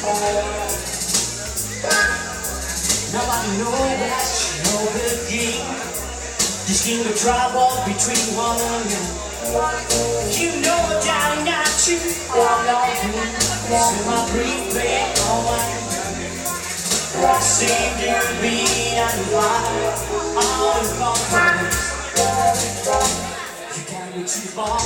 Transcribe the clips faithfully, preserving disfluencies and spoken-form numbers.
Nobody knows that you know the game. This game of trouble between one and you. You know that I got you all of me. So my brief back on. Seem to be and why all is gone. You carry me too far.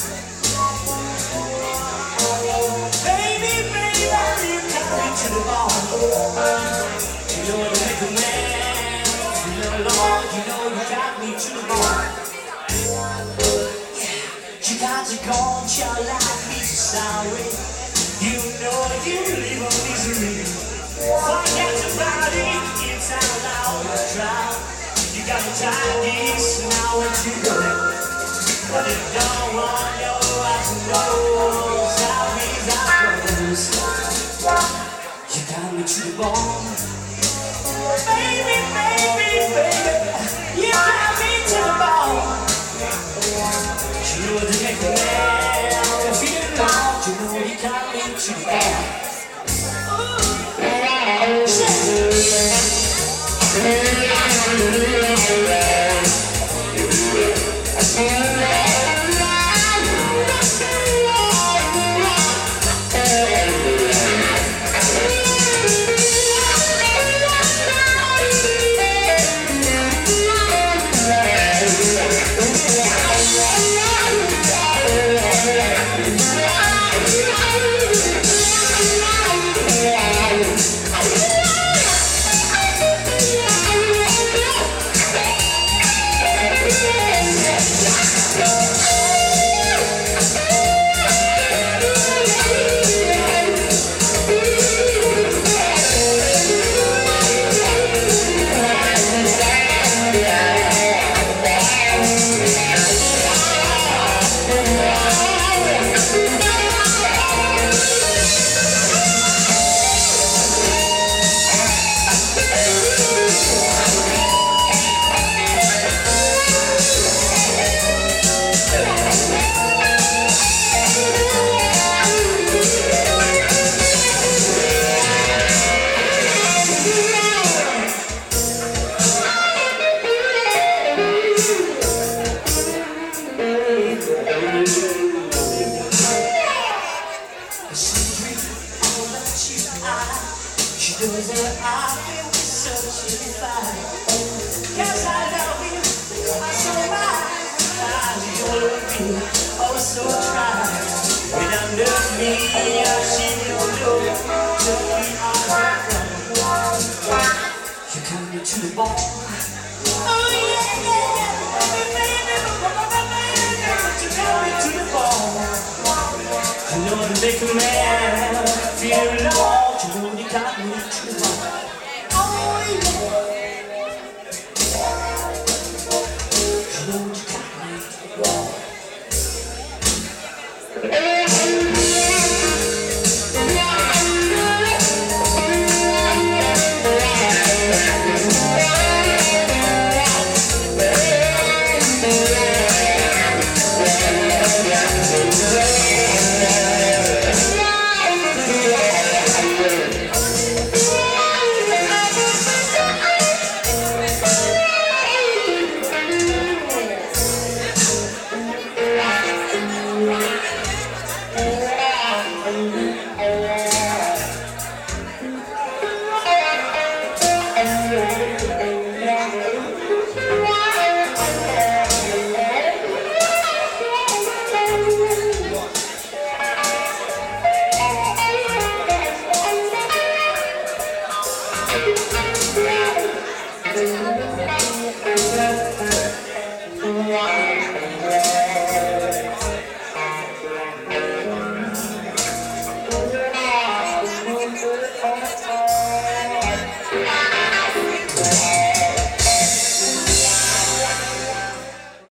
Baby, baby, you carry me to the bar. You know to make a man feel alone. You know you got me to the bar. You got to go on your life, be so sorry. You know you live on misery. Forget about it, it's out loud, drown. You got to try this now and you go. But you don't want your eyes to know how these are close. You got me to the bone. Baby, baby, baby, you got me to the bone. You know the make a man feel loud. You know you got me to the bone. She knows that I feel so fine. Cause I love you, I'm so right. I love you, oh so try. When I'm with me, she will know to be our friend. You come me to the ball. Oh yeah, yeah, yeah. Baby, baby, you come me to the ball. You know to make a man